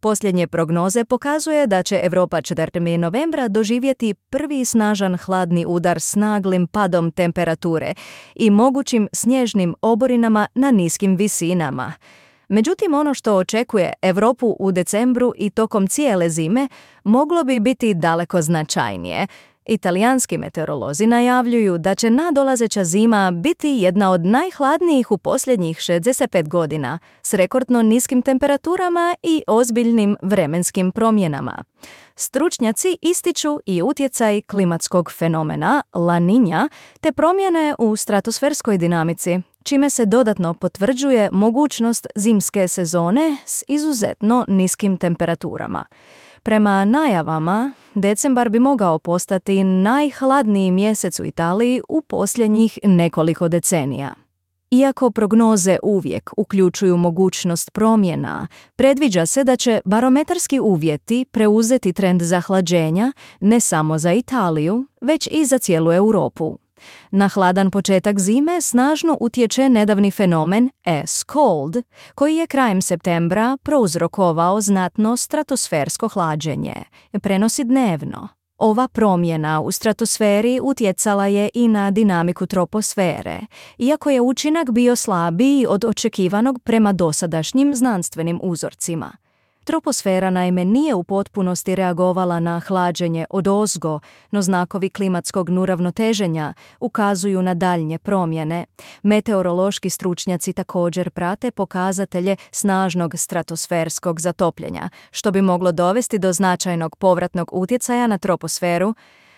Posljednje prognoze pokazuje da će Europa 4. novembra doživjeti prvi snažan hladni udar s naglim padom temperature i mogućim snježnim oborinama na niskim visinama. Međutim, ono što očekuje Europu u decembru i tokom cijele zime moglo bi biti daleko značajnije. Italijanski meteorolozi najavljuju da će nadolazeća zima biti jedna od najhladnijih u posljednjih 65 godina, s rekordno niskim temperaturama i ozbiljnim vremenskim promjenama. Stručnjaci ističu i utjecaj klimatskog fenomena La Niña te promjene u stratosferskoj dinamici, čime se dodatno potvrđuje mogućnost zimske sezone s izuzetno niskim temperaturama. Prema najavama, decembar bi mogao postati najhladniji mjesec u Italiji u posljednjih nekoliko decenija. Iako prognoze uvijek uključuju mogućnost promjena, predviđa se da će barometarski uvjeti preuzeti trend zahlađenja ne samo za Italiju, već i za cijelu Europu. Na hladan početak zime snažno utječe nedavni fenomen ice cold, koji je krajem septembra prouzrokovao znatno stratosfersko hlađenje. Prenosi dnevno. Ova promjena u stratosferi utjecala je i na dinamiku troposfere, iako je učinak bio slabiji od očekivanog prema dosadašnjim znanstvenim uzorcima. Troposfera naime nije u potpunosti reagovala na hlađenje odozgo, no znakovi klimatskog nuravnoteženja ukazuju na daljnje promjene. Meteorološki stručnjaci također prate pokazatelje snažnog stratosferskog zatopljenja, što bi moglo dovesti do značajnog povratnog utjecaja na troposferu.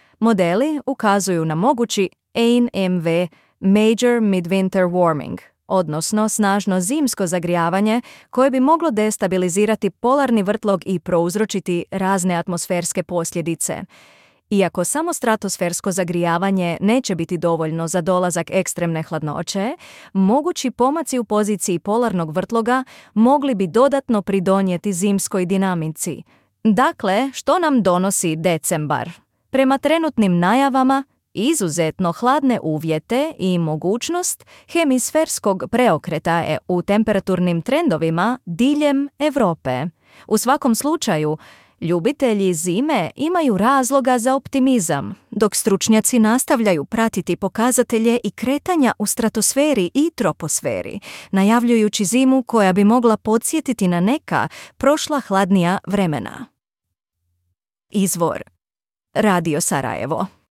Modeli ukazuju na mogući AMV Major Midwinter Warming, odnosno snažno zimsko zagrijavanje koje bi moglo destabilizirati polarni vrtlog i prouzročiti razne atmosferske posljedice. Iako samo stratosfersko zagrijavanje neće biti dovoljno za dolazak ekstremne hladnoće, mogući pomaci u poziciji polarnog vrtloga mogli bi dodatno pridonijeti zimskoj dinamici. Dakle, što nam donosi decembar? Prema trenutnim najavama, izuzetno hladne uvjete i mogućnost hemisferskog preokreta u temperaturnim trendovima diljem Europe. U svakom slučaju, ljubitelji zime imaju razloga za optimizam, dok stručnjaci nastavljaju pratiti pokazatelje i kretanja u stratosferi i troposferi, najavljujući zimu koja bi mogla podsjetiti na neka prošla hladnija vremena. Izvor: Radio Sarajevo.